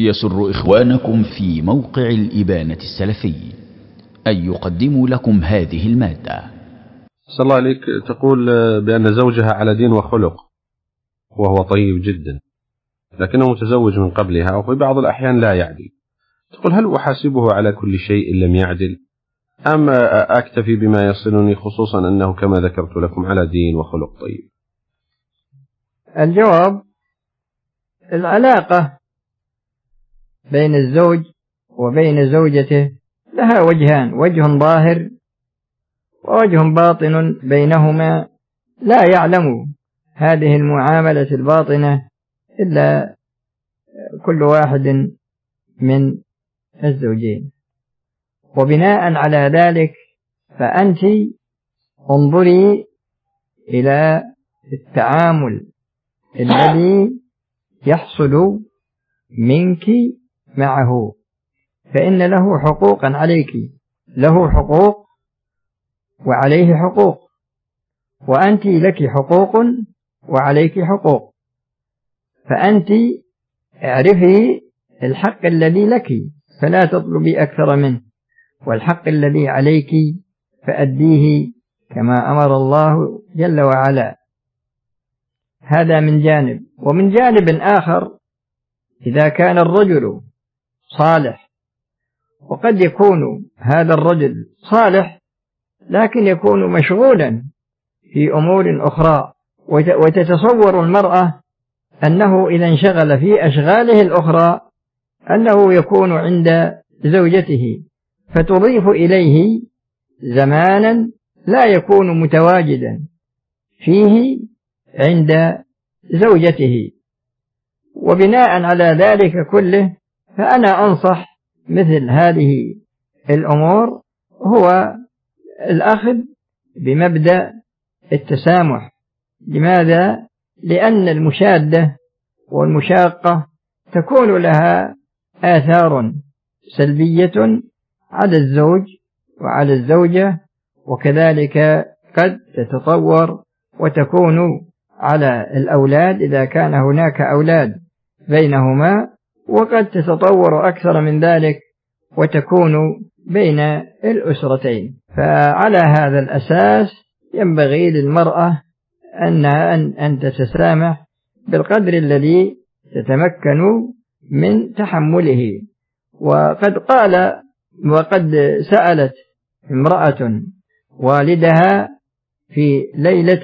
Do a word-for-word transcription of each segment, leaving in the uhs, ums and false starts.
يسر إخوانكم في موقع الإبانة السلفي أن يقدموا لكم هذه المادة. صلى الله عليك. تقول بأن زوجها على دين وخلق وهو طيب جدا، لكنه متزوج من قبلها وفي بعض الأحيان لا يعدل. تقول هل أحاسبه على كل شيء إن لم يعدل، أم أكتفي بما يصلني، خصوصا أنه كما ذكرت لكم على دين وخلق طيب؟ الجواب: العلاقة بين الزوج وبين زوجته لها وجهان، وجه ظاهر ووجه باطن بينهما، لا يعلم هذه المعاملة الباطنة إلا كل واحد من الزوجين. وبناء على ذلك فأنت انظري إلى التعامل الذي يحصل منك معه، فإن له حقوقا عليك، له حقوق وعليه حقوق، وأنت لك حقوق وعليك حقوق، فأنت اعرفي الحق الذي لك فلا تطلبي أكثر منه، والحق الذي عليك فأديه كما أمر الله جل وعلا. هذا من جانب. ومن جانب آخر، إذا كان الرجل صالح، وقد يكون هذا الرجل صالح لكن يكون مشغولا في أمور أخرى، وتتصور المرأة أنه إذا انشغل في أشغاله الأخرى أنه يكون عند زوجته، فتضيف إليه زمانا لا يكون متواجدا فيه عند زوجته. وبناء على ذلك كله فأنا أنصح مثل هذه الأمور هو الأخذ بمبدأ التسامح. لماذا؟ لأن المشادة والمشاقة تكون لها آثار سلبية على الزوج وعلى الزوجة، وكذلك قد تتطور وتكون على الأولاد إذا كان هناك أولاد بينهما، وقد تتطور أكثر من ذلك وتكون بين الأسرتين. فعلى هذا الأساس ينبغي للمرأة أنها أن تتسامح بالقدر الذي تتمكن من تحمله. وقد قال وقد سألت امرأة والدها في ليلة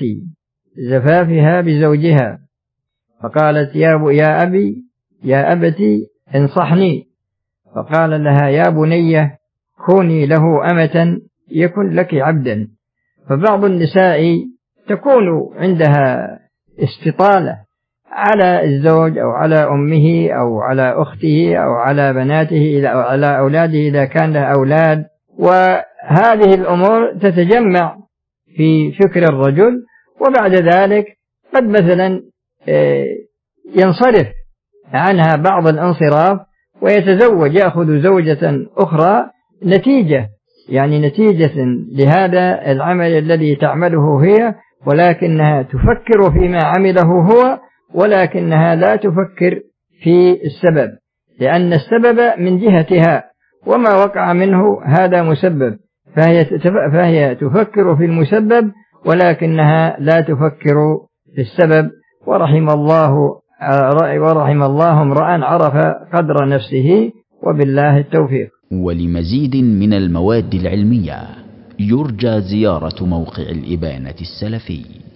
زفافها بزوجها فقالت: يا يا أبي يا أبتي انصحني. فقال لها: يا بني كوني له أمة يكن لك عبدا. فبعض النساء تكون عندها استطالة على الزوج أو على أمه أو على أخته أو على بناته أو على أولاده إذا كان له أولاد، وهذه الأمور تتجمع في فكر الرجل، وبعد ذلك قد مثلا ينصرف عنها بعض الانصراف ويتزوج، يأخذ زوجة أخرى نتيجة يعني نتيجة لهذا العمل الذي تعمله هي، ولكنها تفكر فيما عمله هو، ولكنها لا تفكر في السبب، لأن السبب من جهتها وما وقع منه هذا مسبب، فهي فهي تفكر في المسبب ولكنها لا تفكر في السبب. ورحم الله ورحم الله امرأ عرف قدر نفسه، وبالله التوفيق. ولمزيد من المواد العلمية يرجى زيارة موقع الإبانة السلفي.